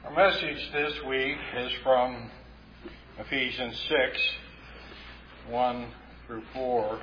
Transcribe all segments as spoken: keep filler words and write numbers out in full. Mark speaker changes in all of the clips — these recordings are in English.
Speaker 1: Our message this week is from Ephesians six, one through four.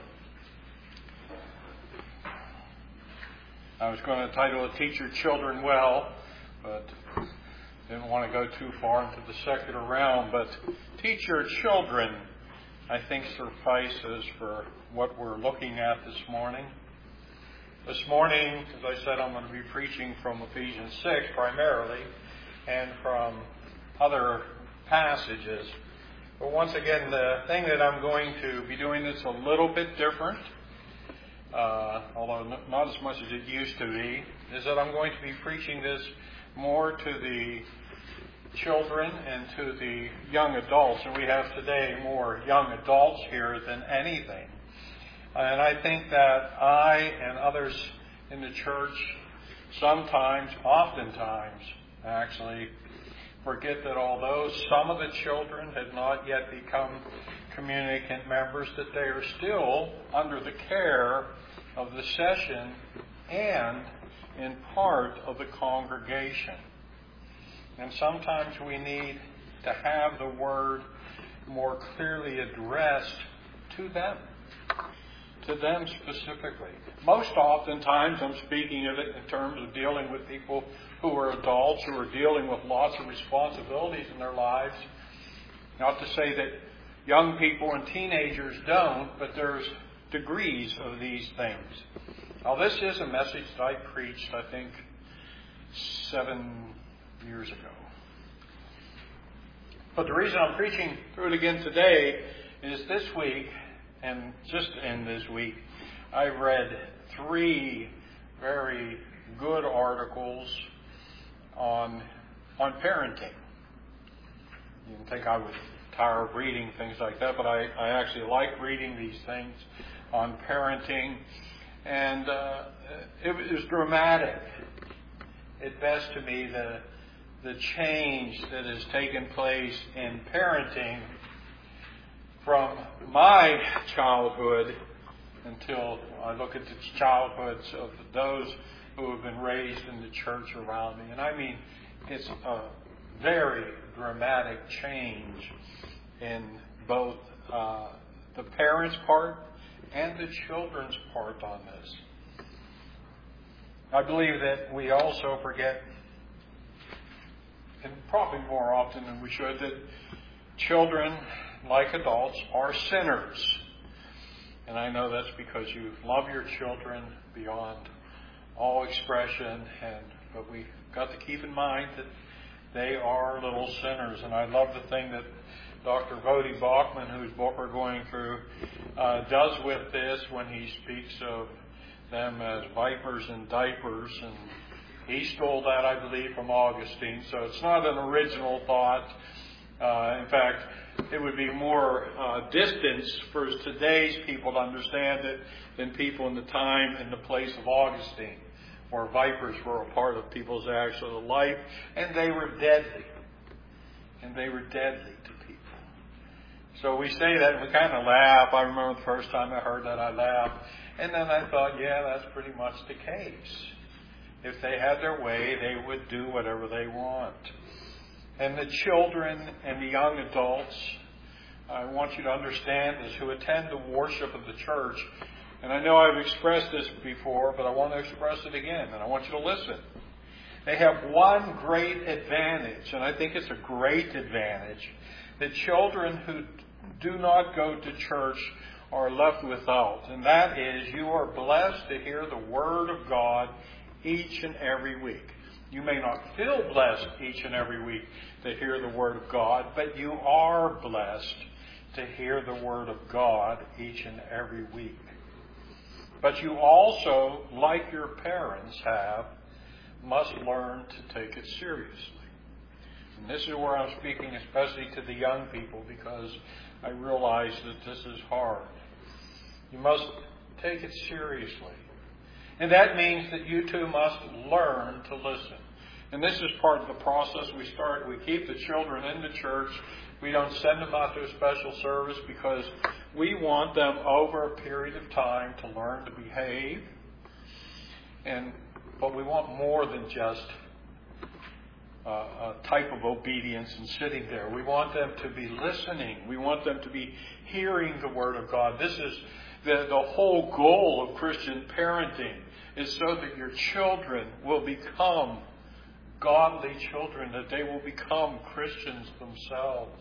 Speaker 1: I was going to title it Teach Your Children Well, but didn't want to go too far into the secular realm. But teach your children, I think, suffices for what we're looking at this morning. This morning, as I said, I'm going to be preaching from Ephesians six primarily, and from other passages. But once again, the thing that I'm going to be doing that's a little bit different, uh, although not as much as it used to be, is that I'm going to be preaching this more to the children and to the young adults. And we have today more young adults here than anything. And I think that I and others in the church sometimes, oftentimes, actually forget that although some of the children have not yet become communicant members, that they are still under the care of the session and in part of the congregation. And sometimes we need to have the word more clearly addressed to them, to them specifically. Most oftentimes I'm speaking of it in terms of dealing with people who are adults, who are dealing with lots of responsibilities in their lives. Not to say that young people and teenagers don't, but there's degrees of these things. Now, this is a message that I preached, I think, seven years ago. But the reason I'm preaching through it again today is this week, and just in this week, I've read three very good articles on on parenting. You can think I would tire of reading things like that, but I, I actually like reading these things on parenting. And uh, it, it was dramatic, at best to me, the the change that has taken place in parenting from my childhood until I look at the childhoods of those who have been raised in the church around me. And I mean, it's a very dramatic change in both uh, the parents' part and the children's part on this. I believe that we also forget, and probably more often than we should, that children, like adults, are sinners. And I know that's because you love your children beyond all expression, and but we've got to keep in mind that they are little sinners. And I love the thing that Doctor Voddie Baucham, whose book we're going through, uh, does with this when he speaks of them as vipers in diapers. And he stole that, I believe, from Augustine. So it's not an original thought. Uh, in fact, it would be more uh, distance for today's people to understand it than people in the time and the place of Augustine, where vipers were a part of people's actual life, and they were deadly. And they were deadly to people. So we say that and we kind of laugh. I remember the first time I heard that, I laughed. And then I thought, yeah, that's pretty much the case. If they had their way, they would do whatever they want. And the children and the young adults, I want you to understand this, who attend the worship of the church. And I know I've expressed this before, but I want to express it again, and I want you to listen. They have one great advantage, and I think it's a great advantage, that children who do not go to church are left without. And that is, you are blessed to hear the Word of God each and every week. You may not feel blessed each and every week to hear the Word of God, but you are blessed to hear the Word of God each and every week. But you also, like your parents have, must learn to take it seriously. And this is where I'm speaking especially to the young people, because I realize that this is hard. You must take it seriously. And that means that you too must learn to listen. And this is part of the process. We start, we keep the children in the church. We don't send them out to a special service because we want them over a period of time to learn to behave. And but we want more than just uh, a type of obedience and sitting there. We want them to be listening. We want them to be hearing the Word of God. This is the, the whole goal of Christian parenting, is so that your children will become godly children, that they will become Christians themselves.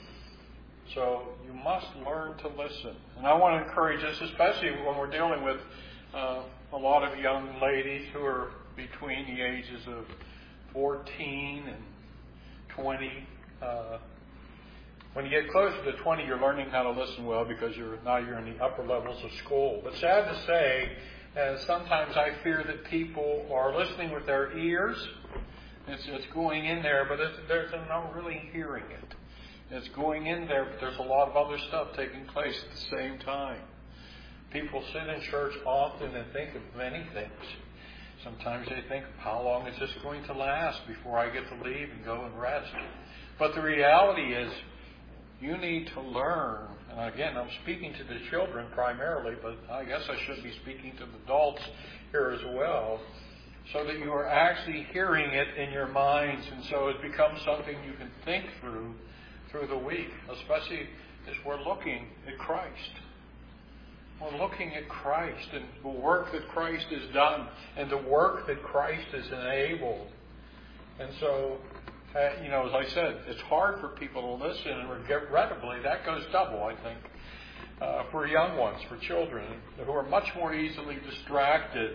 Speaker 1: So you must learn to listen. And I want to encourage us, especially when we're dealing with uh, a lot of young ladies who are between the ages of fourteen and twenty. Uh, when you get closer to twenty, you're learning how to listen well because you're now you're in the upper levels of school. But sad to say, uh, sometimes I fear that people are listening with their ears. It's, it's going in there, but it's, they're not really hearing it. It's going in there, but there's a lot of other stuff taking place at the same time. People sit in church often and think of many things. Sometimes they think, how long is this going to last before I get to leave and go and rest? But the reality is, you need to learn. And again, I'm speaking to the children primarily, but I guess I should be speaking to the adults here as well, so that you are actually hearing it in your minds, and so it becomes something you can think through through the week, especially as we're looking at Christ. We're looking at Christ and the work that Christ has done and the work that Christ has enabled. And so, uh, you know, as I said, it's hard for people to listen, and regrettably, that goes double, I think, uh, for young ones, for children, who are much more easily distracted.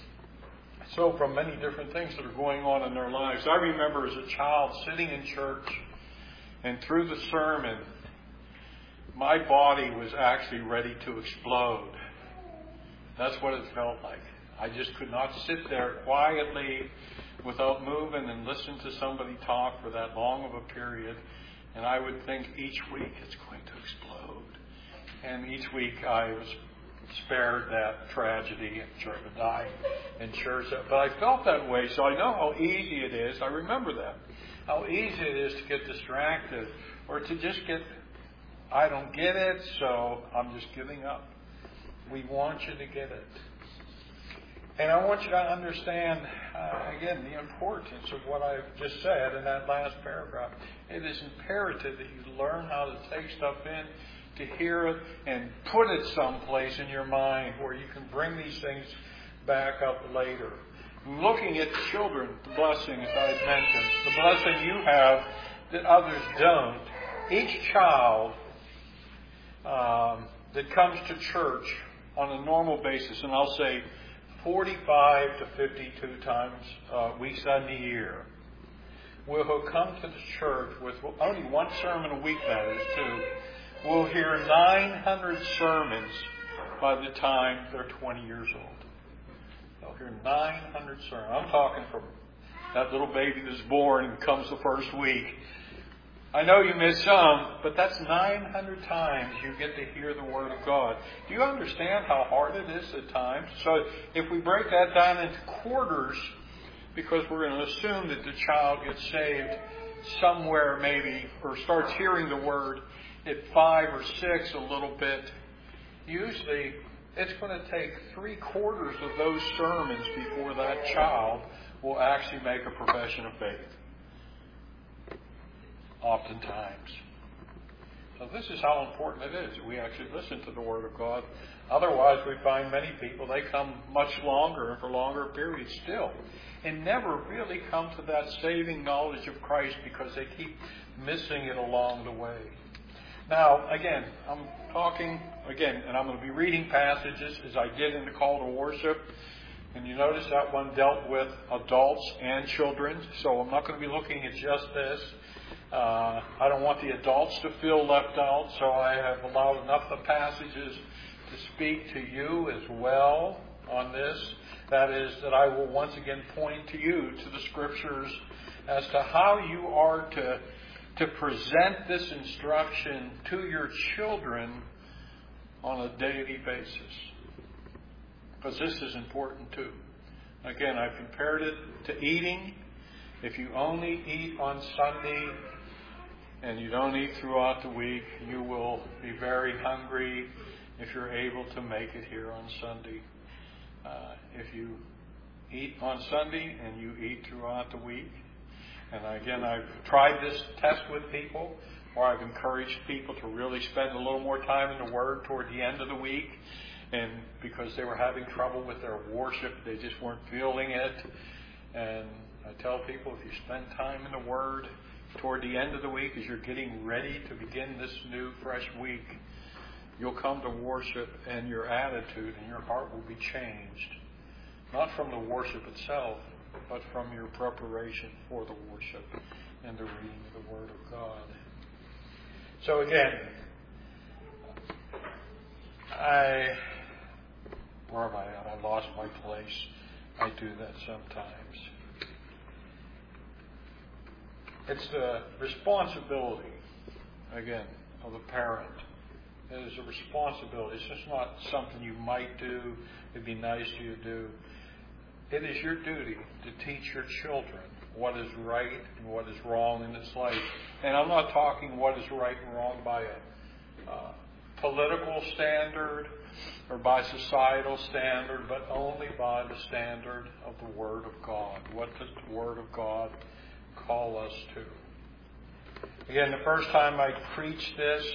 Speaker 1: So from many different things that are going on in their lives. I remember as a child sitting in church, and through the sermon, my body was actually ready to explode. That's what it felt like. I just could not sit there quietly without moving and listen to somebody talk for that long of a period. And I would think each week it's going to explode. And each week I was spared that tragedy and sure to die in church. But I felt that way, so I know how easy it is. I remember that. How easy it is to get distracted or to just get, I don't get it, so I'm just giving up. We want you to get it. And I want you to understand, uh, again, the importance of what I've just said in that last paragraph. It is imperative that you learn how to take stuff in, to hear it, and put it someplace in your mind where you can bring these things back up later. Looking at children, the blessing, as I had mentioned, the blessing you have that others don't. Each child um, that comes to church on a normal basis, and I'll say forty-five to fifty-two times uh, weeks in the year, will come to the church with only one sermon a week, that is, too, will hear nine hundred sermons by the time they're twenty years old. They'll hear nine hundred sermons. I'm talking from that little baby that's born and comes the first week. I know you miss some, but that's nine hundred times you get to hear the Word of God. Do you understand how hard it is at times? So if we break that down into quarters, because we're going to assume that the child gets saved somewhere maybe, or starts hearing the Word at five or six a little bit, usually it's going to take three quarters of those sermons before that child will actually make a profession of faith. Oftentimes. So this is how important it is. We actually listen to the Word of God. Otherwise, we find many people, they come much longer and for longer periods still, and never really come to that saving knowledge of Christ because they keep missing it along the way. Now, again, I'm talking, again, and I'm going to be reading passages as I did in the call to worship. And you notice that one dealt with adults and children. So I'm not going to be looking at just this. Uh, I don't want the adults to feel left out. So I have allowed enough of the passages to speak to you as well on this. That is, that I will once again point to you to the Scriptures as to how you are to to present this instruction to your children on a daily basis. Because this is important too. Again, I've compared it to eating. If you only eat on Sunday and you don't eat throughout the week, you will be very hungry if you're able to make it here on Sunday. Uh, if you eat on Sunday and you eat throughout the week, And again, I've tried this test with people where I've encouraged people to really spend a little more time in the Word toward the end of the week. And because they were having trouble with their worship, they just weren't feeling it. And I tell people, if you spend time in the Word toward the end of the week as you're getting ready to begin this new, fresh week, you'll come to worship and your attitude and your heart will be changed. Not from the worship itself, but from your preparation for the worship and the reading of the Word of God. So again, I, where am I at? I lost my place. I do that sometimes. It's the responsibility, again, of a parent. It is a responsibility. It's just not something you might do. It'd be nice to you to do. It is your duty to teach your children what is right and what is wrong in this life. And I'm not talking what is right and wrong by a uh, political standard or by societal standard, but only by the standard of the Word of God. What does the Word of God call us to? Again, the first time I preached this,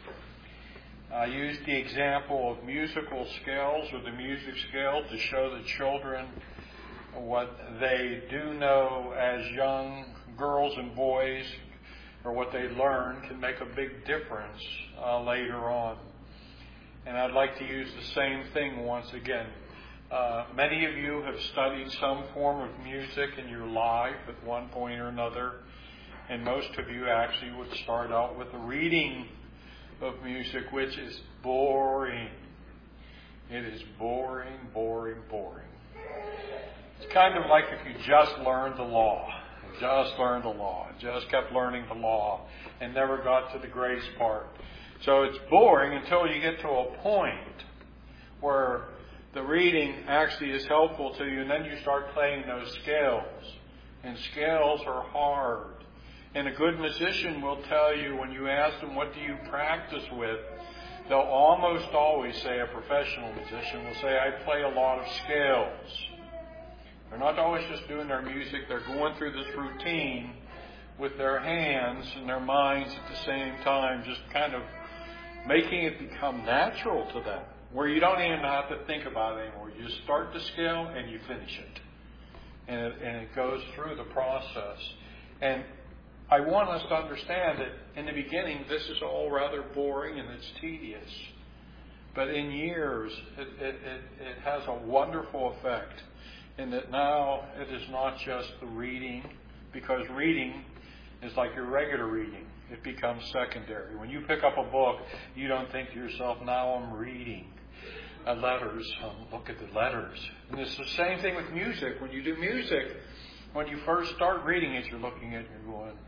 Speaker 1: I used the example of musical scales or the music scale to show the children what they do know as young girls and boys, or what they learn, can make a big difference uh, later on. And I'd like to use the same thing once again. Uh, many of you have studied some form of music in your life at one point or another, and most of you actually would start out with a reading of music, which is boring. It is boring, boring, boring. It's kind of like if you just learned the law, just learned the law, just kept learning the law, and never got to the grace part. So it's boring until you get to a point where the reading actually is helpful to you, and then you start playing those scales. And scales are hard. And a good musician will tell you, when you ask them, what do you practice with? They'll almost always say, a professional musician will say, I play a lot of scales. They're not always just doing their music. They're going through this routine with their hands and their minds at the same time, just kind of making it become natural to them, where you don't even have to think about it anymore. You just start the scale and you finish it. And it, and it goes through the process. And I want us to understand that in the beginning, this is all rather boring and it's tedious. But in years, it, it, it, it has a wonderful effect in that now it is not just the reading, because reading is like your regular reading. It becomes secondary. When you pick up a book, you don't think to yourself, now I'm reading uh, letters. Um, look at the letters. And it's the same thing with music. When you do music, when you first start reading it, you're looking at it and you're going,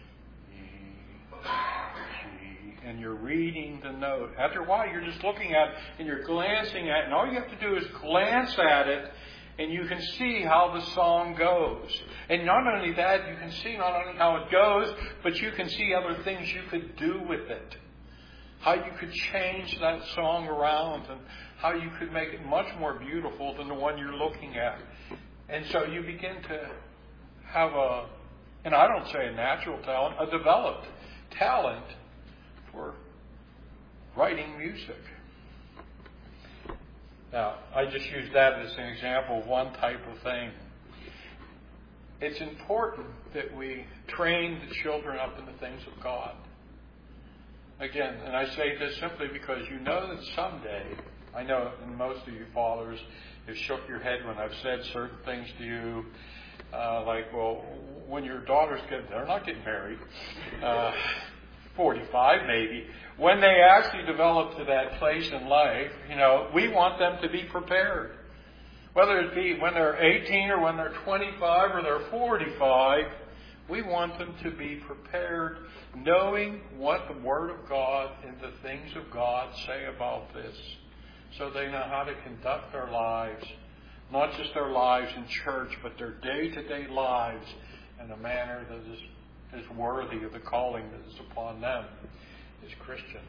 Speaker 1: and you're reading the note. After a while, you're just looking at it and you're glancing at it, and all you have to do is glance at it, and you can see how the song goes. And not only that, you can see not only how it goes, but you can see other things you could do with it. How you could change that song around, and how you could make it much more beautiful than the one you're looking at. And so you begin to have a, and I don't say a natural talent, a developed talent for writing music. Now, I just use that as an example of one type of thing. It's important that we train the children up in the things of God. Again, and I say this simply because you know that someday, I know most of you fathers have shook your head when I've said certain things to you, uh, like, well, when your daughters get, they're not getting married, uh, forty-five maybe, when they actually develop to that place in life, you know, we want them to be prepared. Whether it be when they're eighteen or when they're twenty-five or they're forty-five, we want them to be prepared, knowing what the Word of God and the things of God say about this, so they know how to conduct their lives, not just their lives in church, but their day-to-day lives in a manner that is, is worthy of the calling that is upon them as Christians.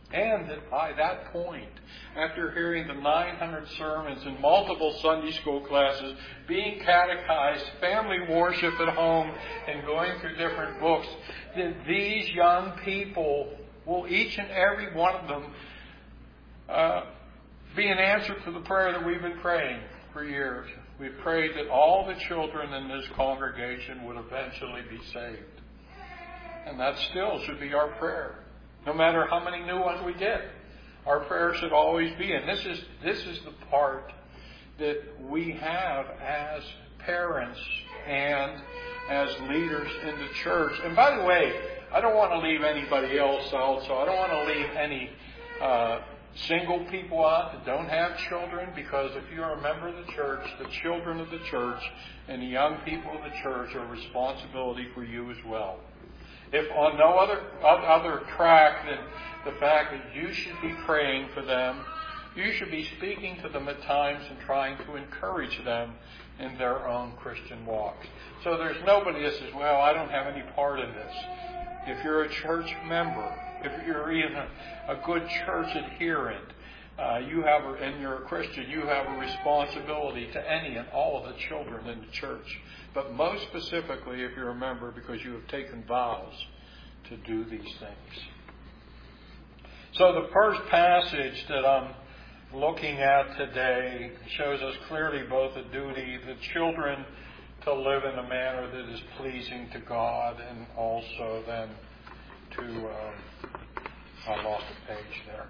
Speaker 1: And that by that point, after hearing the nine hundred sermons in multiple Sunday school classes, being catechized, family worship at home, and going through different books, that these young people will, each and every one of them, uh, be an answer to the prayer that we've been praying for years. We've prayed that all the children in this congregation would eventually be saved. And that still should be our prayer. No matter how many new ones we get, our prayer should always be. And this is this is the part that we have as parents and as leaders in the church. And by the way, I don't want to leave anybody else out, so I don't want to leave any uh, single people out that don't have children, because if you're a member of the church, the children of the church and the young people of the church are a responsibility for you as well. If on no other other track than the fact that you should be praying for them, you should be speaking to them at times and trying to encourage them in their own Christian walks. So there's nobody that says, well, I don't have any part in this. If you're a church member, if you're even a, a good church adherent, uh, you have, a, and you're a Christian, you have a responsibility to any and all of the children in the church. But most specifically, if you're a member, because you have taken vows to do these things. So the first passage that I'm looking at today shows us clearly both a duty, the children to live in a manner that is pleasing to God, and also then to, um, I lost a page there,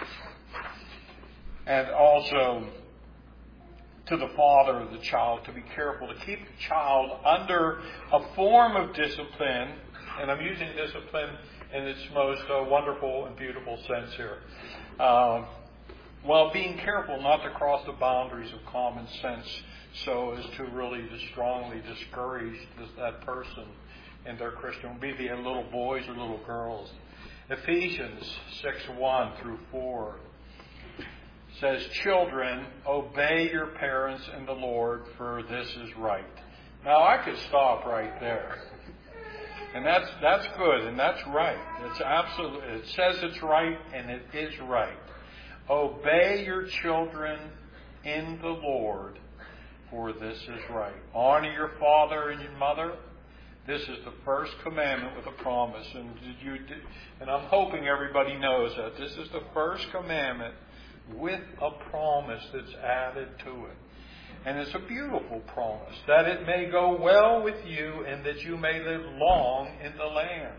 Speaker 1: and also to the father of the child to be careful to keep the child under a form of discipline, and I'm using discipline in its most uh, wonderful and beautiful sense here, um, while being careful not to cross the boundaries of common sense so as to really strongly discourage this, that person in their Christian, be they little boys or little girls. Ephesians six one through four says, children, obey your parents in the Lord, for this is right. Now, I could stop right there. And that's that's good, and that's right. It's absolutely, it says it's right, and it is right. Obey your children in the Lord, for this is right. Honor your father and your mother. This is the first commandment with a promise. And did you? Did, and I'm hoping everybody knows that. This is the first commandment with a promise that's added to it. And it's a beautiful promise, that it may go well with you and that you may live long in the land.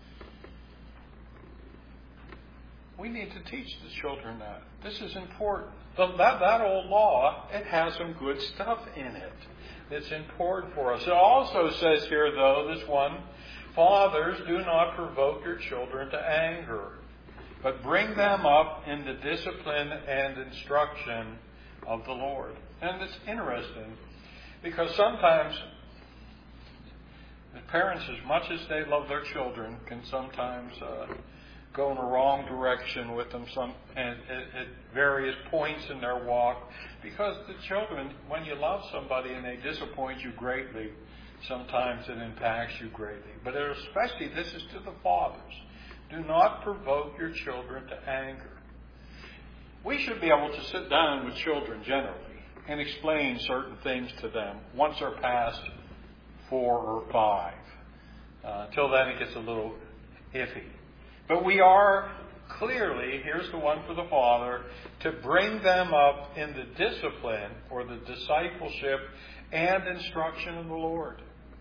Speaker 1: We need to teach the children that. This is important. The, that, that old law, it has some good stuff in it. It's important for us. It also says here, though, this one, fathers, do not provoke your children to anger, but bring them up in the discipline and instruction of the Lord. And it's interesting, because sometimes the parents, as much as they love their children, can sometimes uh, go in the wrong direction with them some at, at various points in their walk. Because the children, when you love somebody and they disappoint you greatly, sometimes it impacts you greatly. But especially, this is to the fathers. Do not provoke your children to anger. We should be able to sit down with children generally and explain certain things to them once they're past four or five. Uh, until then, it gets a little iffy. But we are clearly, here's the one for the father, to bring them up in the discipline or the discipleship and instruction of the Lord.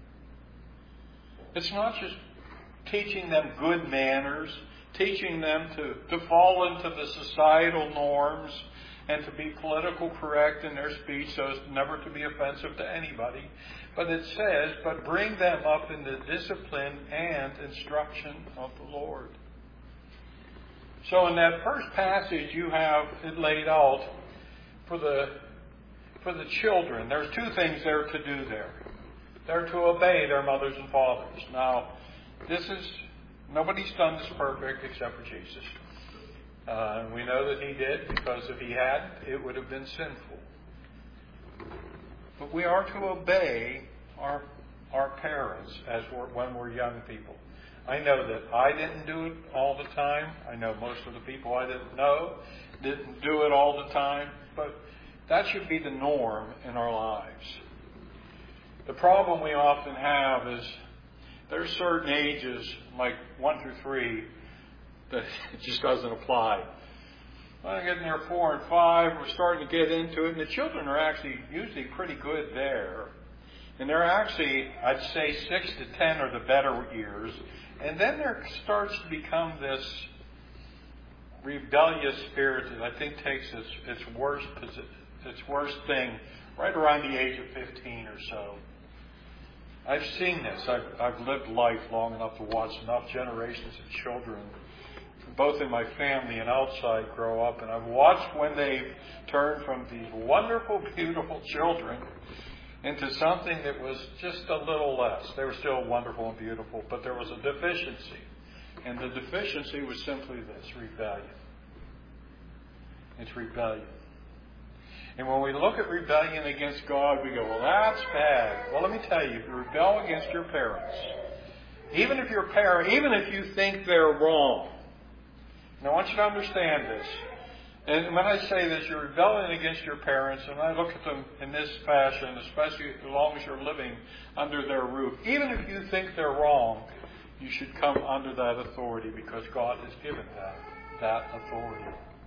Speaker 1: It's not just teaching them good manners, teaching them to, to fall into the societal norms and to be political correct in their speech so as never to be offensive to anybody. But it says, but bring them up in the discipline and instruction of the Lord. So in that first passage, you have it laid out for the for the children. There's two things they're to do there. They're to obey their mothers and fathers. Now, this is, nobody's done this perfect except for Jesus. Uh, and we know that he did, because if he hadn't, it would have been sinful. But we are to obey our our parents as we're, when we're young people. I know that I didn't do it all the time. I know most of the people I didn't know didn't do it all the time. But that should be the norm in our lives. The problem we often have is there's certain ages, like one through three, that it just doesn't apply. When I get in there four and five, we're starting to get into it, and the children are actually usually pretty good there. And they're actually, I'd say six to ten are the better years. And then there starts to become this rebellious spirit that I think takes its, its worst its worst thing right around the age of fifteen or so. I've seen this. I've, I've lived life long enough to watch enough generations of children, both in my family and outside, grow up. And I've watched when they turn from these wonderful, beautiful children into something that was just a little less. They were still wonderful and beautiful, but there was a deficiency. And the deficiency was simply this, rebellion. It's rebellion. And when we look at rebellion against God, we go, well, that's bad. Well, let me tell you, if you rebel against your parents, even if your parent, even if you think they're wrong, and I want you to understand this, and when I say this, you're rebelling against your parents, and I look at them in this fashion, especially as long as you're living under their roof, even if you think they're wrong, you should come under that authority because God has given that, that authority.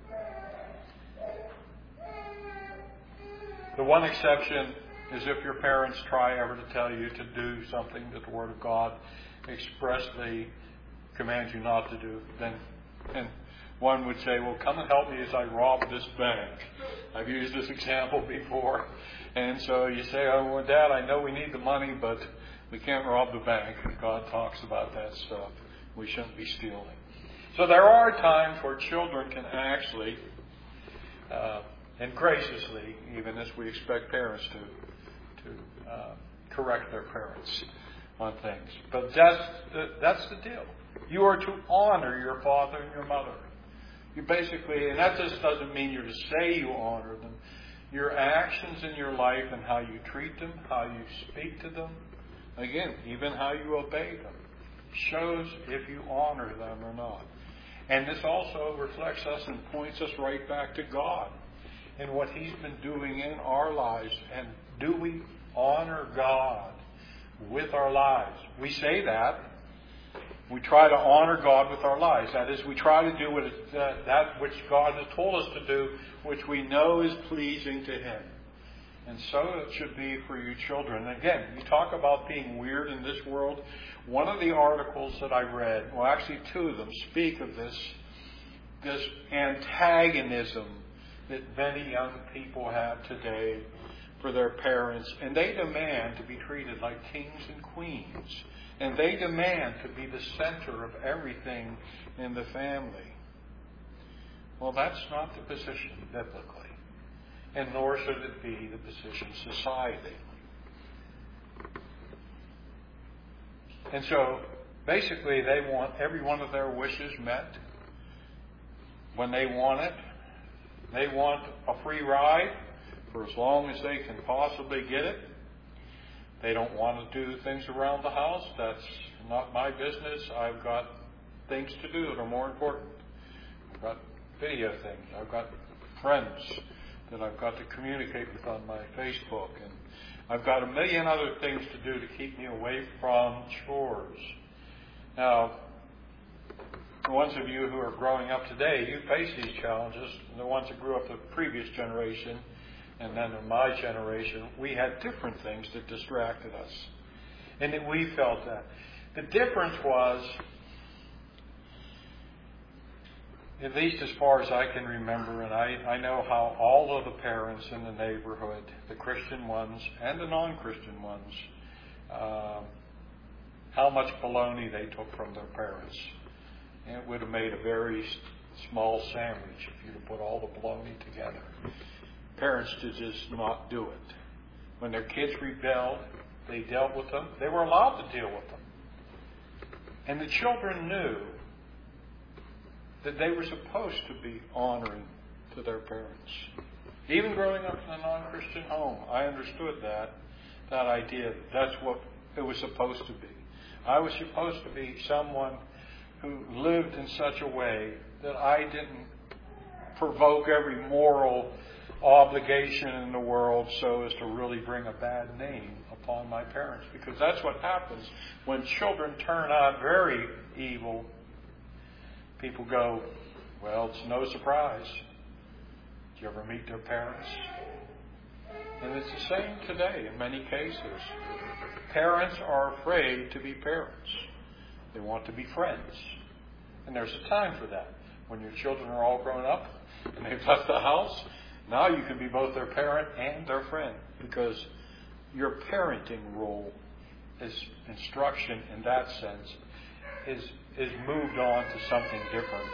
Speaker 1: The one exception is if your parents try ever to tell you to do something that the Word of God expressly commands you not to do, then and one would say, well, come and help me as I rob this bank. I've used this example before. And so you say, oh, well, Dad, I know we need the money, but we can't rob the bank. And God talks about that stuff. We shouldn't be stealing. So there are times where children can actually, uh, and graciously, even as we expect parents to, to uh, correct their parents on things. But that's the, that's the deal. You are to honor your father and your mother. You basically, and that just doesn't mean you're to say you honor them. Your actions in your life and how you treat them, how you speak to them, again, even how you obey them, shows if you honor them or not. And this also reflects us and points us right back to God and what He's been doing in our lives. And do we honor God with our lives? We say that. We try to honor God with our lives. That is, we try to do what it, uh, that which God has told us to do, which we know is pleasing to Him. And so it should be for you children. Again, you talk about being weird in this world. One of the articles that I read, well, actually two of them, speak of this, this antagonism that many young people have today for their parents. And they demand to be treated like kings and queens. And they demand to be the center of everything in the family. Well, that's not the position biblically. And nor should it be the position society. And so, basically, they want every one of their wishes met when they want it. They want a free ride for as long as they can possibly get it. They don't want to do things around the house. That's not my business. I've got things to do that are more important. I've got video things. I've got friends that I've got to communicate with on my Facebook. And I've got a million other things to do to keep me away from chores. Now, the ones of you who are growing up today, you face these challenges. And the ones that grew up the previous generation, and then in my generation, we had different things that distracted us. And that we felt that. The difference was, at least as far as I can remember, and I, I know how all of the parents in the neighborhood, the Christian ones and the non-Christian ones, uh, how much baloney they took from their parents. And it would have made a very small sandwich if you'd have put all the baloney together. Parents did just not do it. When their kids rebelled, they dealt with them. They were allowed to deal with them. And the children knew that they were supposed to be honoring to their parents. Even growing up in a non-Christian home, I understood that, that idea. That's what it was supposed to be. I was supposed to be someone who lived in such a way that I didn't provoke every moral obligation in the world so as to really bring a bad name upon my parents. Because that's what happens when children turn out very evil. People go, well, it's no surprise. Did you ever meet their parents? And it's the same today in many cases. Parents are afraid to be parents. They want to be friends. And there's a time for that. When your children are all grown up and they've left the house, now you can be both their parent and their friend, because your parenting role is instruction in that sense is is moved on to something different.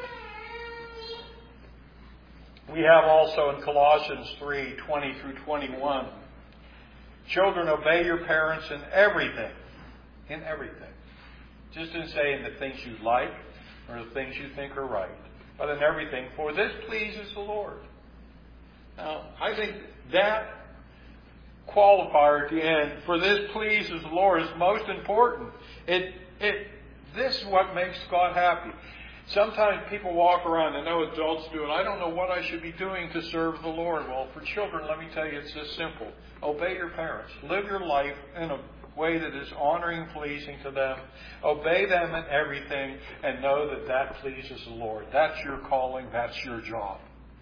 Speaker 1: We have also in Colossians three twenty through twenty-one, children, obey your parents in everything. In everything. Just in saying the things you like or the things you think are right, but in everything, for this pleases the Lord. Now, I think that qualifier at the end, for this pleases the Lord, is most important. It, it, this is what makes God happy. Sometimes people walk around, I know adults do, and I don't know what I should be doing to serve the Lord. Well, for children, let me tell you, it's this simple. Obey your parents. Live your life in a way that is honoring and pleasing to them. Obey them in everything, and know that that pleases the Lord. That's your calling. That's your job.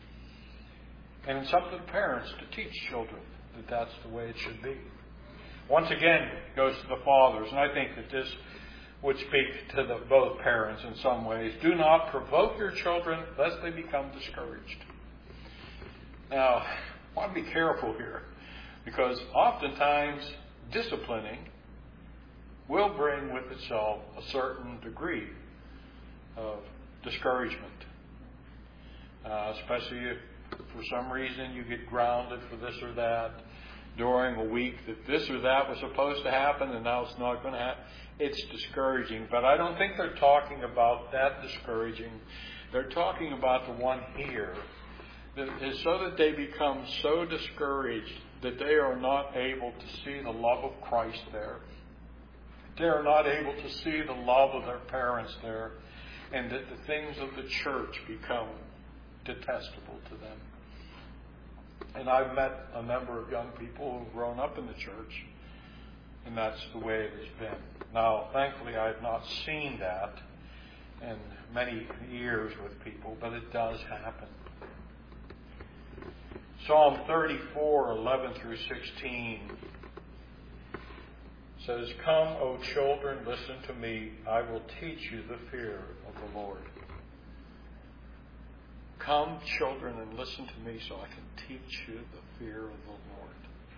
Speaker 1: And it's up to the parents to teach children that that's the way it should be. Once again, it goes to the fathers, and I think that this would speak to the, both parents in some ways. Do not provoke your children lest they become discouraged. Now, I want to be careful here, because oftentimes disciplining will bring with itself a certain degree of discouragement, uh, especially if for some reason you get grounded for this or that during a week, that this or that was supposed to happen and now it's not going to happen. It's discouraging. But I don't think they're talking about that discouraging. They're talking about the one here, that is so that they become so discouraged that they are not able to see the love of Christ there. They are not able to see the love of their parents there, and that the things of the church become detestable to them. And I've met a number of young people who've grown up in the church, and that's the way it has been. Now, thankfully, I have not seen that in many years with people, but it does happen. Psalm thirty-four, eleven through sixteen says, "Come, O children, listen to me. I will teach you the fear of the Lord." Come, children, and listen to me so I can teach you the fear of the Lord.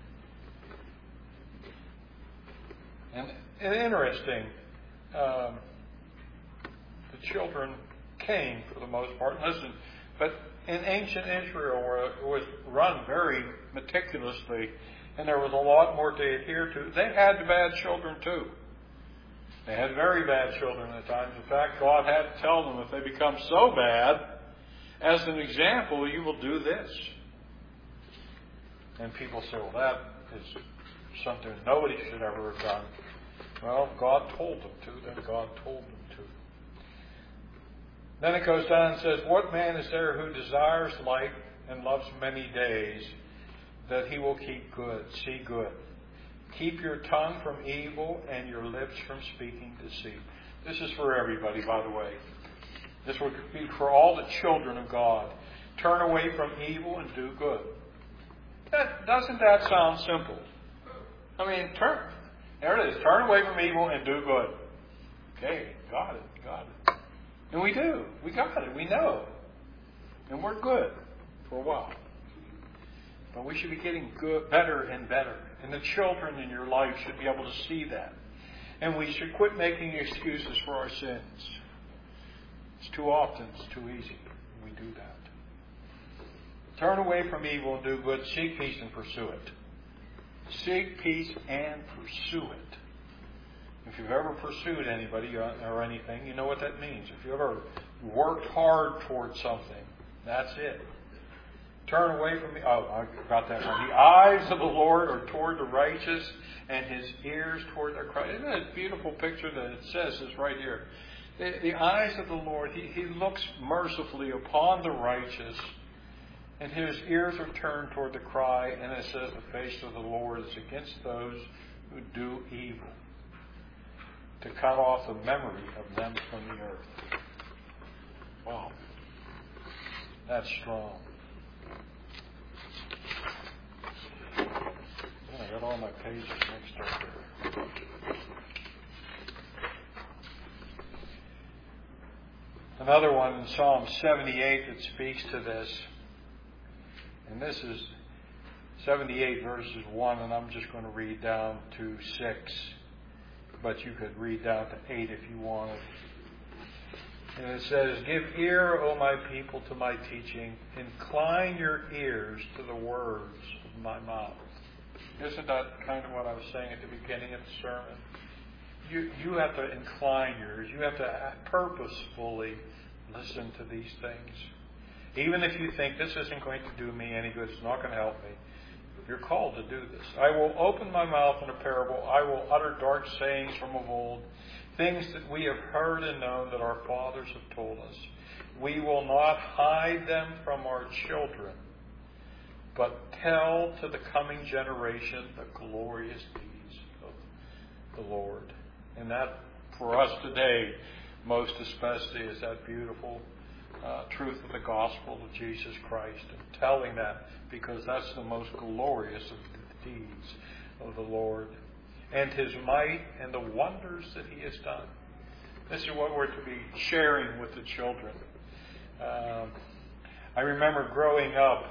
Speaker 1: And, and interesting, um, the children came for the most part. Listen, but in ancient Israel, where it was run very meticulously, and there was a lot more to adhere to, they had bad children too. They had very bad children at times. In fact, God had to tell them, if they become so bad, as an example, you will do this. And people say, well, that is something nobody should ever have done. Well, God told them to, then God told them to. Then it goes down and says, what man is there who desires life and loves many days, that he will keep good, see good? Keep your tongue from evil and your lips from speaking deceit. This is for everybody, by the way. This would be for all the children of God. Turn away from evil and do good. That, doesn't that sound simple? I mean, turn, there it is. Turn away from evil and do good. Okay, got it, got it. And we do. We got it. We know. And we're good for a while. But we should be getting good, better and better. And the children in your life should be able to see that. And we should quit making excuses for our sins. It's too often, it's too easy. We do that. Turn away from evil and do good. Seek peace and pursue it. Seek peace and pursue it. If you've ever pursued anybody or anything, you know what that means. If you've ever worked hard towards something, that's it. Turn away from me. Oh, I got that one. The eyes of the Lord are toward the righteous, and His ears toward their cry. Isn't that a beautiful picture that it says this right here? The, the eyes of the Lord, he, he looks mercifully upon the righteous, and His ears are turned toward the cry, and it says the face of the Lord is against those who do evil, to cut off the memory of them from the earth. Wow. That's strong. I got all my pages mixed up there. Another one in Psalm seventy-eight that speaks to this. And this is seventy-eight verses one, and I'm just going to read down to six. But you could read down to eight if you wanted. And it says, "Give ear, O my people, to my teaching. Incline your ears to the words of my mouth." Isn't that kind of what I was saying at the beginning of the sermon? You, you have to incline yours. You have to purposefully listen to these things. Even if you think this isn't going to do me any good, it's not going to help me, you're called to do this. "I will open my mouth in a parable. I will utter dark sayings from of old, things that we have heard and known that our fathers have told us. We will not hide them from our children, but tell to the coming generation the glorious deeds of the Lord." And that, for us today, most especially, is that beautiful uh, truth of the gospel of Jesus Christ. And telling that, because that's the most glorious of the deeds of the Lord. And His might and the wonders that He has done. This is what we're to be sharing with the children. Um, I remember growing up,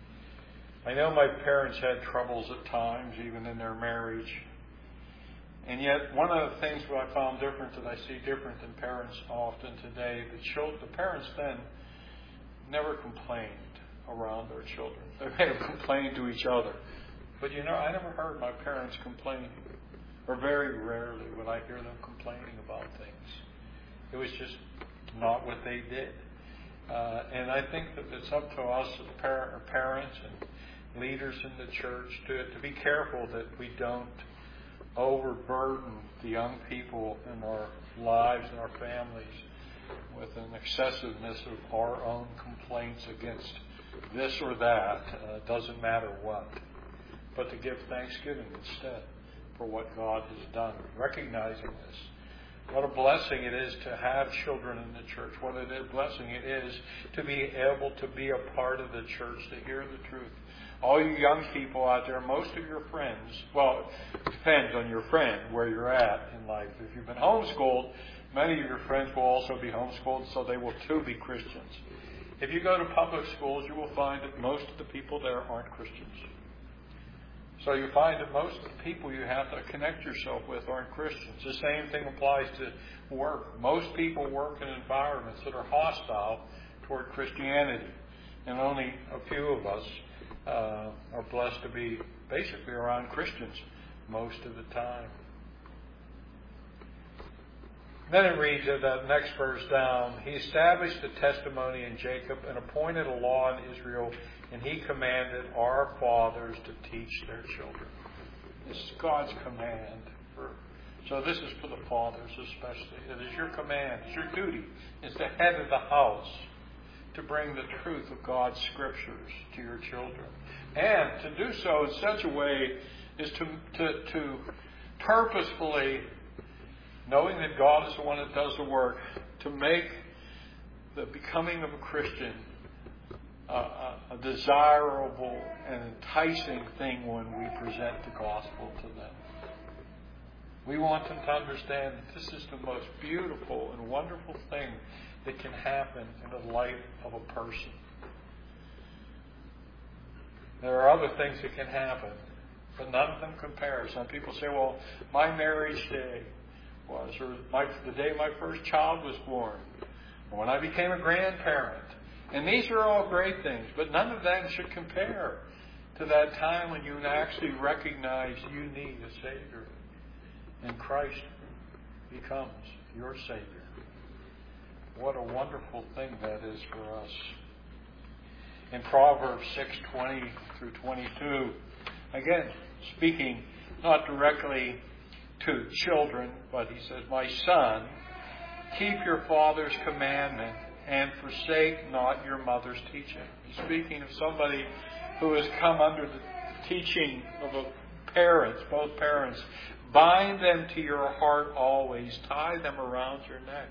Speaker 1: I know my parents had troubles at times, even in their marriage. And yet, one of the things that I found different, that I see different than parents often today, the children, the parents then never complained around their children. They may have complained to each other. But you know, I never heard my parents complaining. Or very rarely would I hear them complaining about things. It was just not what they did. Uh, and I think that it's up to us as par- parents and leaders in the church to, to be careful that we don't overburden the young people in our lives and our families with an excessiveness of our own complaints against this or that, uh, doesn't matter what, but to give thanksgiving instead for what God has done, recognizing this. What a blessing it is to have children in the church. What a blessing it is to be able to be a part of the church, to hear the truth. All you young people out there, most of your friends, well, it depends on your friend, where you're at in life. If you've been homeschooled, many of your friends will also be homeschooled, so they will too be Christians. If you go to public schools, you will find that most of the people there aren't Christians. So you find that most of the people you have to connect yourself with aren't Christians. The same thing applies to work. Most people work in environments that are hostile toward Christianity. And only a few of us uh, are blessed to be basically around Christians most of the time. Then it reads in that next verse down, "He established a testimony in Jacob and appointed a law in Israel, and He commanded our fathers to teach their children." This is God's command. For, so this is for the fathers especially. It is your command. It's your duty. It's the head of the house to bring the truth of God's Scriptures to your children. And to do so in such a way is to, to, to purposefully, knowing that God is the one that does the work, to make the becoming of a Christian a, a, a desirable and enticing thing when we present the gospel to them. We want them to understand that this is the most beautiful and wonderful thing that can happen in the life of a person. There are other things that can happen, but none of them compare. Some people say, well, my marriage day was, or my, the day my first child was born, or when I became a grandparent. And these are all great things, but none of them should compare to that time when you actually recognize you need a Savior. And Christ becomes your Savior. What a wonderful thing that is for us. in Proverbs six twenty through twenty-two. Again, speaking not directly to children, but he says, "My son, keep your father's commandment and forsake not your mother's teaching." He's speaking of somebody who has come under the teaching of a parents, both parents. Bind them to your heart always. Tie them around your neck.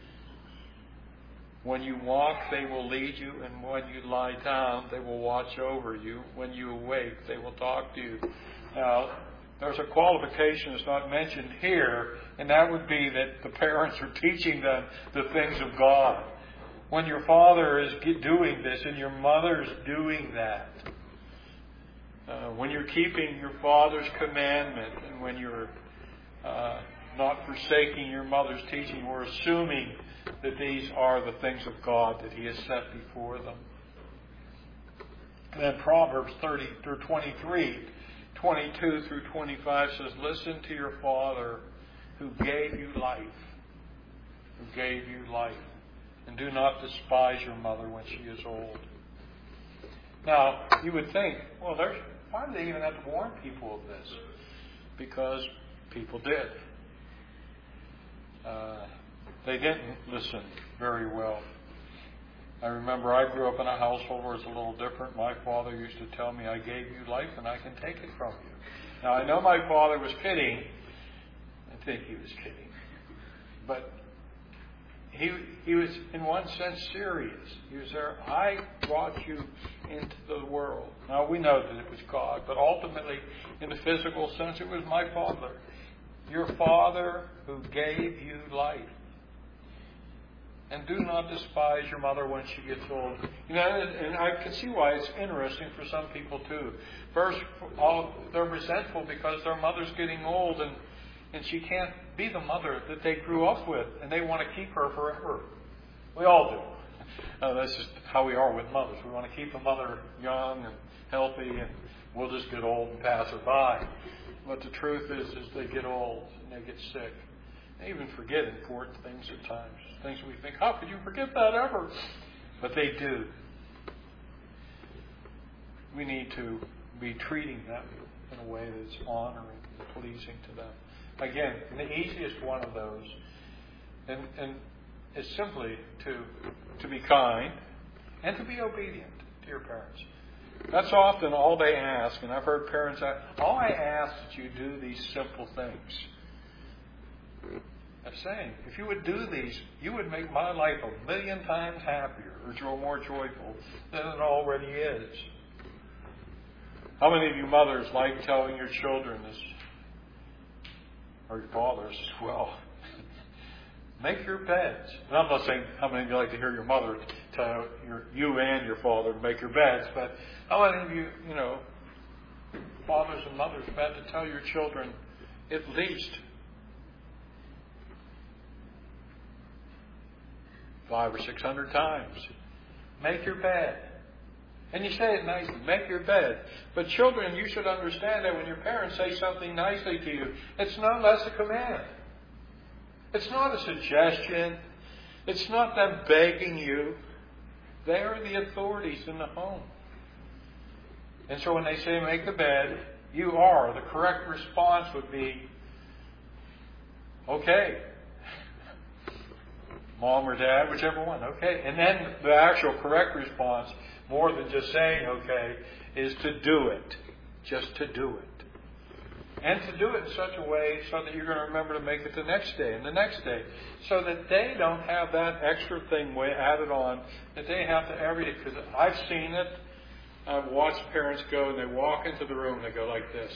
Speaker 1: When you walk, they will lead you, and when you lie down, they will watch over you. When you awake, they will talk to you. Now, there's a qualification that's not mentioned here, and that would be that the parents are teaching them the things of God. When your father is doing this and your mother's doing that, uh, when you're keeping your father's commandment and when you're uh, not forsaking your mother's teaching, we're assuming that these are the things of God that He has set before them. And then Proverbs thirty through twenty-three, twenty-two through twenty-five says, "Listen to your father who gave you life, who gave you life, and do not despise your mother when she is old." Now, you would think, well, there's, why do they even have to warn people of this? Because people did. Uh, they didn't listen very well. I remember I grew up in a household where it's a little different. My father used to tell me, "I gave you life and I can take it from you." Now, I know my father was kidding. I think he was kidding. But he he was, in one sense, serious. He was there. I brought you into the world. Now, we know that it was God, but ultimately, in the physical sense, it was my father. Your father who gave you life. And do not despise your mother when she gets old. You know, and I can see why it's interesting for some people too. First, all, they're resentful because their mother's getting old and, and she can't be the mother that they grew up with, and they want to keep her forever. We all do. Uh, that's just how we are with mothers. We want to keep the mother young and healthy, and we'll just get old and pass her by. But the truth is, is they get old and they get sick. They even forget important things at times. Things we think, how could you forget that ever? But they do. We need to be treating them in a way that's honoring and pleasing to them. Again, the easiest one of those and, and is simply to to be kind and to be obedient to your parents. That's often all they ask. And I've heard parents ask, all I ask is that you do these simple things. I'm saying, if you would do these, you would make my life a million times happier or more joyful than it already is. How many of you mothers like telling your children this, or your fathers as well, make your beds? And I'm not saying how many of you like to hear your mother tell your, you and your father to make your beds, but how many of you, you know, fathers and mothers have had to tell your children at least five or six hundred times, make your bed. And you say it nicely, make your bed. But children, you should understand that when your parents say something nicely to you, it's no less a command. It's not a suggestion. It's not them begging you. They are the authorities in the home. And so when they say make the bed, you are. The correct response would be, okay. Mom or dad, whichever one, okay. And then the actual correct response, more than just saying okay, is to do it. Just to do it. And to do it in such a way so that you're going to remember to make it the next day and the next day. So that they don't have that extra thing added on that they have to every day. Because I've seen it. I've watched parents go and they walk into the room and they go like this.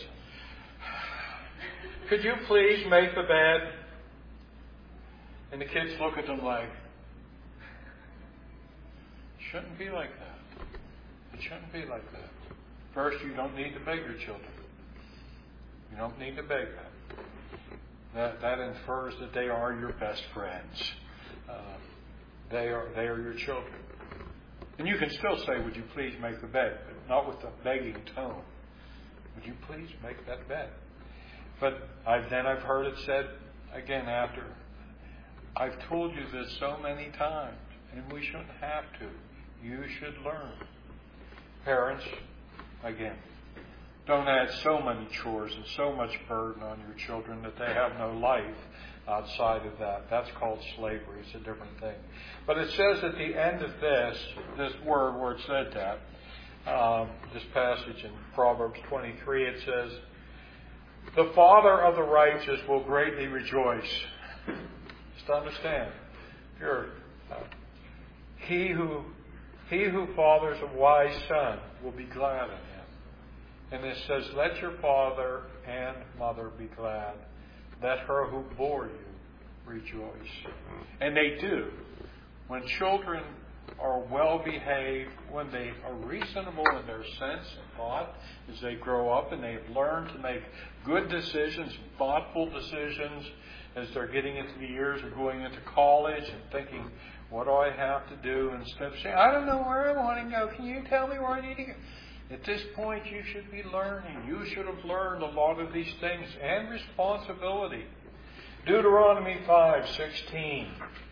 Speaker 1: Could you please make the bed? And the kids look at them like, shouldn't be like that. It shouldn't be like that. First, you don't need to beg your children. You don't need to beg them. That, that infers that they are your best friends. Uh, they are they are your children. And you can still say, would you please make the bed? But not with a begging tone. Would you please make that bed? But I've, then I've heard it said again after, I've told you this so many times, and we shouldn't have to. You should learn. Parents, again, don't add so many chores and so much burden on your children that they have no life outside of that. That's called slavery. It's a different thing. But it says at the end of this, this word where it said that, um, this passage in Proverbs twenty-three, it says, the father of the righteous will greatly rejoice. Just to understand, if you're, uh, he who he who fathers a wise son will be glad in him. And it says, let your father and mother be glad. Let her who bore you rejoice. And they do. When children are well behaved, when they are reasonable in their sense and thought, as they grow up and they've learned to make good decisions, thoughtful decisions, as they're getting into the years of going into college and thinking, what do I have to do? Instead of saying, I don't know where I want to go. Can you tell me where I need to go? At this point, you should be learning. You should have learned a lot of these things and responsibility. Deuteronomy five sixteen.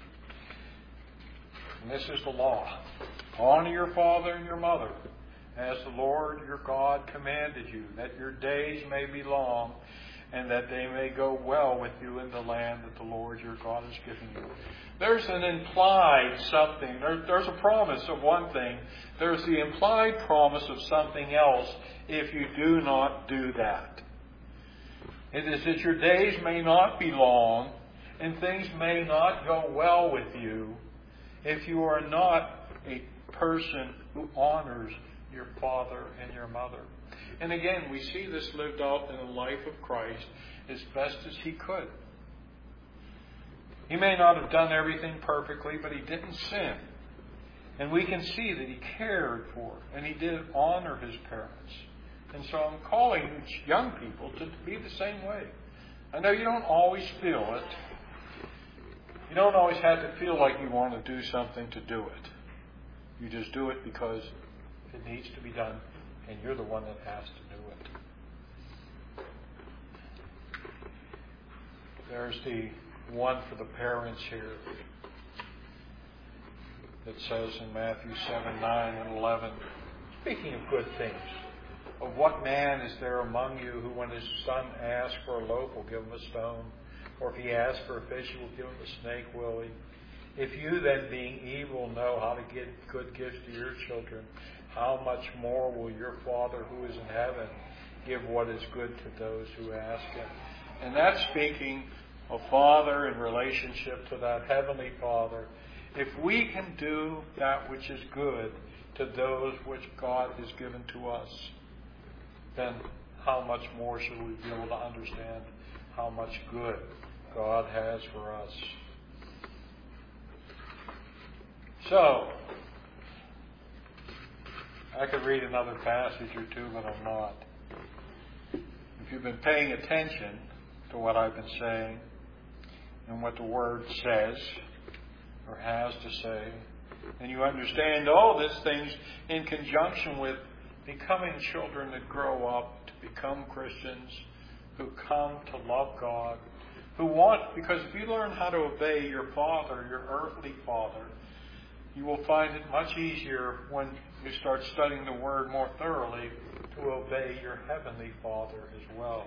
Speaker 1: And this is the law. Honor your father and your mother, as the Lord your God commanded you, that your days may be long, and that they may go well with you in the land that the Lord your God is giving you. There's an implied something. There, there's a promise of one thing. There's the implied promise of something else if you do not do that. It is that your days may not be long and things may not go well with you if you are not a person who honors your father and your mother. And again, we see this lived out in the life of Christ as best as he could. He may not have done everything perfectly, but he didn't sin. And we can see that he cared for and he did honor his parents. And so I'm calling young people to be the same way. I know you don't always feel it. You don't always have to feel like you want to do something to do it. You just do it because it needs to be done, and you're the one that has to do it. There's the one for the parents here that says in Matthew seven, nine, and eleven, speaking of good things, of what man is there among you who when his son asks for a loaf will give him a stone? Or if he asks for a fish, he will give him a snake, will he? If you then, being evil, know how to give good gifts to your children, how much more will your Father who is in heaven give what is good to those who ask him? And that's speaking of Father in relationship to that Heavenly Father. If we can do that which is good to those which God has given to us, then how much more should we be able to understand how much good God has for us? So, I could read another passage or two, but I'm not. If you've been paying attention to what I've been saying and what the Word says or has to say, and you understand all these things in conjunction with becoming children that grow up to become Christians who come to love God, who want, because if you learn how to obey your father, your earthly father, you will find it much easier when you start studying the Word more thoroughly to obey your Heavenly Father as well.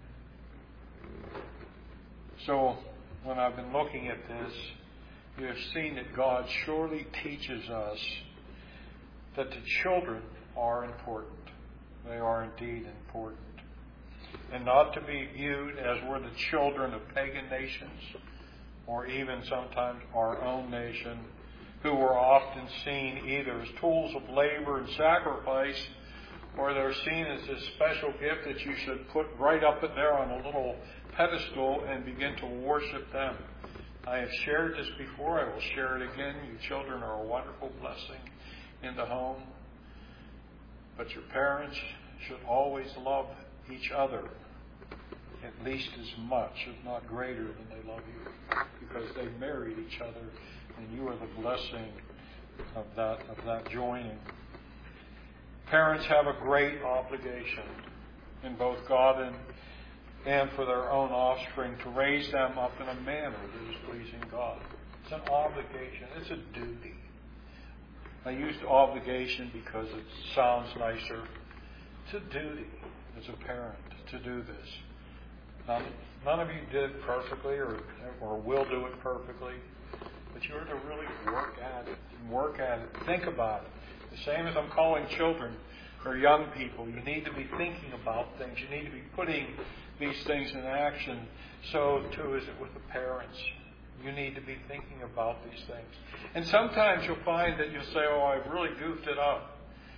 Speaker 1: So, when I've been looking at this, you have seen that God surely teaches us that the children are important. They are indeed important. And not to be viewed as we're the children of pagan nations, or even sometimes our own nation, who were often seen either as tools of labor and sacrifice, or they're seen as this special gift that you should put right up there on a little pedestal and begin to worship them. I have shared this before. I will share it again. You children are a wonderful blessing in the home. But your parents should always love each other at least as much, if not greater, than they love you, because they married each other, and you are the blessing of that of that joining. Parents have a great obligation in both God and and for their own offspring to raise them up in a manner that is pleasing God. It's an obligation. It's a duty. I used obligation because it sounds nicer. To duty as a parent to do this. None, none of you did it perfectly or, or will do it perfectly, but you're to really work at it and work at it. Think about it. The same as I'm calling children or young people. You need to be thinking about things. You need to be putting these things in action. So too is it with the parents. You need to be thinking about these things. And sometimes you'll find that you'll say, oh, I've really goofed it up.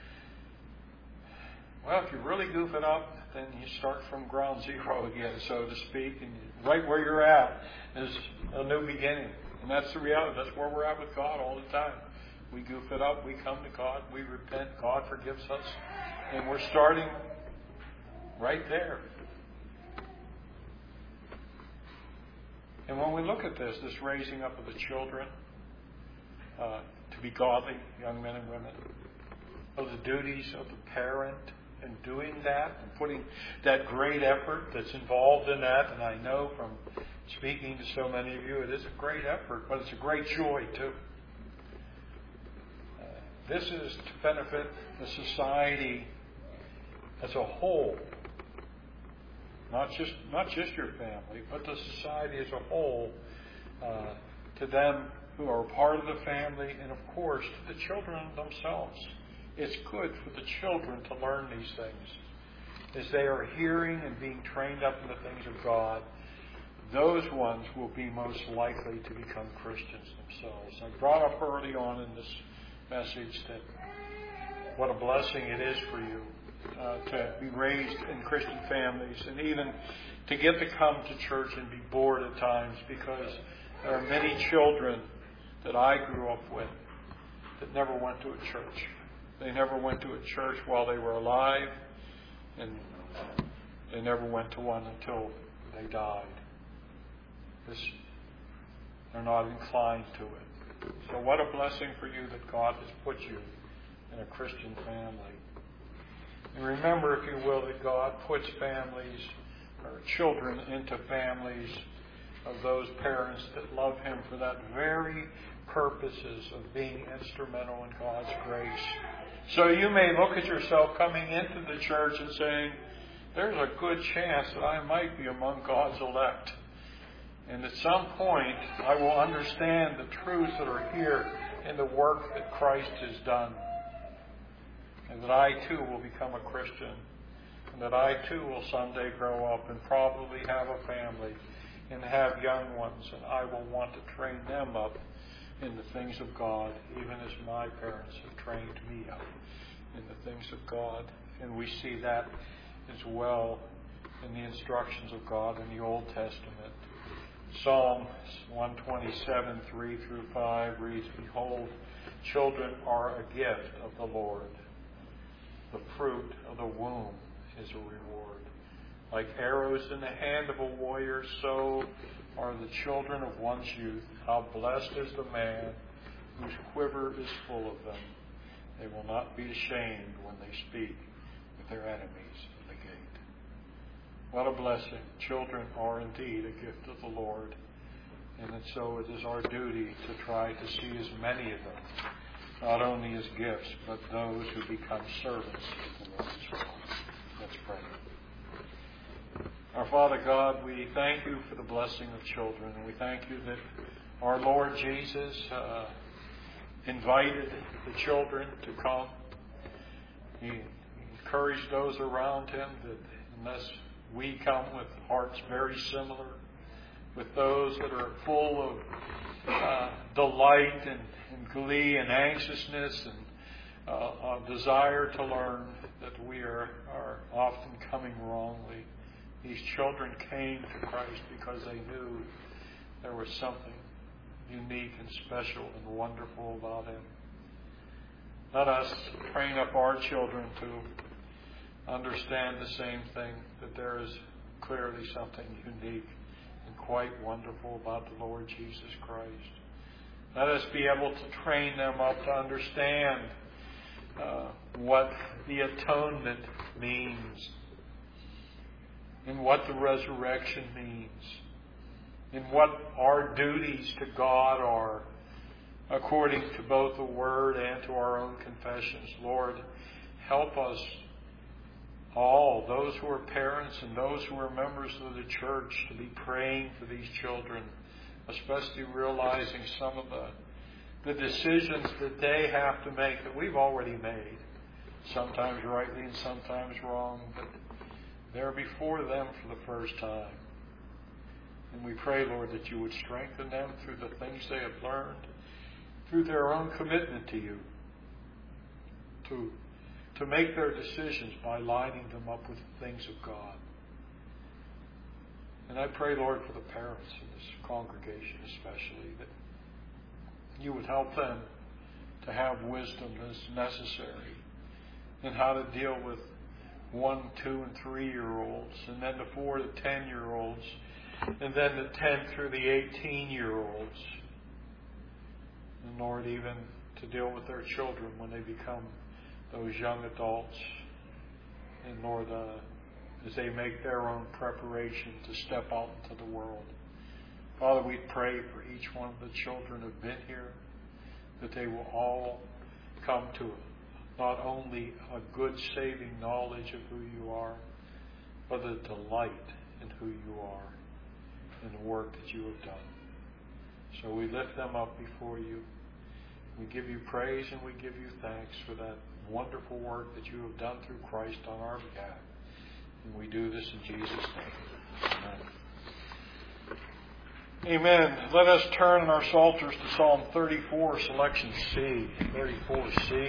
Speaker 1: Well, if you really goof it up, then you start from ground zero again, so to speak, and right where you're at is a new beginning. And that's the reality. That's where we're at with God all the time. We goof it up, we come to God, we repent, God forgives us, and we're starting right there. And when we look at this, this raising up of the children uh, to be godly, young men and women, of the duties of the parent, and doing that and putting that great effort that's involved in that. And I know from speaking to so many of you, it is a great effort, but it's a great joy too. Uh, this is to benefit the society as a whole. Not just not just your family, but the society as a whole, uh, to them who are part of the family, and of course to the children themselves. It's good for the children to learn these things. As they are hearing and being trained up in the things of God, those ones will be most likely to become Christians themselves. I brought up early on in this message that what a blessing it is for you uh, to be raised in Christian families, and even to get to come to church and be bored at times, because there are many children that I grew up with that never went to a church. They never went to a church while they were alive, and they never went to one until they died. This, they're not inclined to it. So what a blessing for you that God has put you in a Christian family. And remember, if you will, that God puts families or children into families of those parents that love Him for that very purposes of being instrumental in God's grace. So you may look at yourself coming into the church and saying, there's a good chance that I might be among God's elect. And at some point, I will understand the truths that are here in the work that Christ has done. And that I too will become a Christian. And that I too will someday grow up and probably have a family and have young ones. And I will want to train them up in the things of God, even as my parents have trained me up in the things of God. And we see that as well in the instructions of God in the Old Testament. Psalm one twenty-seven, three through five reads, Behold, children are a gift of the Lord. The fruit of the womb is a reward. Like arrows in the hand of a warrior, so are the children of one's youth. How blessed is the man whose quiver is full of them. They will not be ashamed when they speak with their enemies at the gate. What a blessing. Children are indeed a gift of the Lord. And so it is our duty to try to see as many of them, not only as gifts, but those who become servants of the Lord as well. Let's pray. Our Father God, we thank you for the blessing of children. And we thank you that our Lord Jesus uh, invited the children to come. He encouraged those around him that unless we come with hearts very similar, with those that are full of uh, delight and, and glee and anxiousness and uh, a desire to learn, that we are, are often coming wrongly. These children came to Christ because they knew there was something unique and special and wonderful about Him. Let us train up our children to understand the same thing, that there is clearly something unique and quite wonderful about the Lord Jesus Christ. Let us be able to train them up to understand uh, what the atonement means, and what the resurrection means, and what our duties to God are according to both the Word and to our own confessions. Lord, help us all, those who are parents and those who are members of the church, to be praying for these children, especially realizing some of the, the decisions that they have to make that we've already made, sometimes rightly and sometimes wrong, but they're before them for the first time. And we pray, Lord, that you would strengthen them through the things they have learned, through their own commitment to you, to, to make their decisions by lining them up with the things of God. And I pray, Lord, for the parents in this congregation especially, that you would help them to have wisdom as necessary in how to deal with one, two, and three-year-olds, and then the four to ten-year-olds, and then the ten through the eighteen-year-olds. And Lord, even to deal with their children when they become those young adults. And Lord, uh, as they make their own preparation to step out into the world. Father, we pray for each one of the children who have been here, that they will all come to not only a good saving knowledge of who you are, but a delight in who you are and the work that you have done. So we lift them up before you. We give you praise and we give you thanks for that wonderful work that you have done through Christ on our behalf. And we do this in Jesus' name. Amen. Amen. Let us turn in our psalters to Psalm thirty-four, selection C. thirty-four C.